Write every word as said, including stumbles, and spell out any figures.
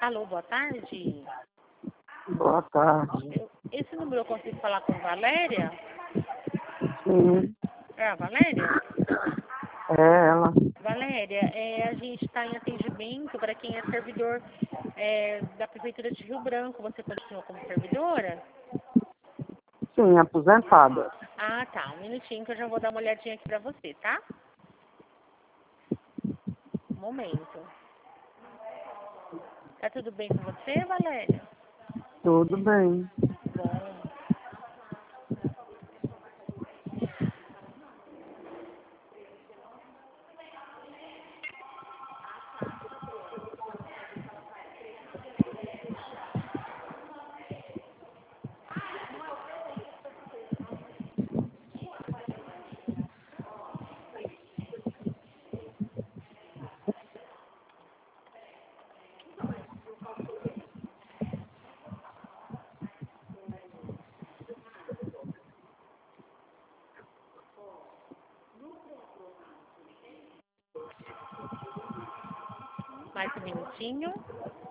Alô, boa tarde. Boa tarde. Eu- esse número eu consigo falar com Valéria? Sim, É a Valéria? é ela. Valéria, é, a gente está em atendimento para quem é servidor é, da Prefeitura de Rio Branco. Você continua como servidora? Sim, aposentada. Ah, tá. Um minutinho que eu já vou dar uma olhadinha aqui para você, tá? Um momento. Tá tudo bem com você, Valéria? Tudo bem. Bom. Mais um minutinho.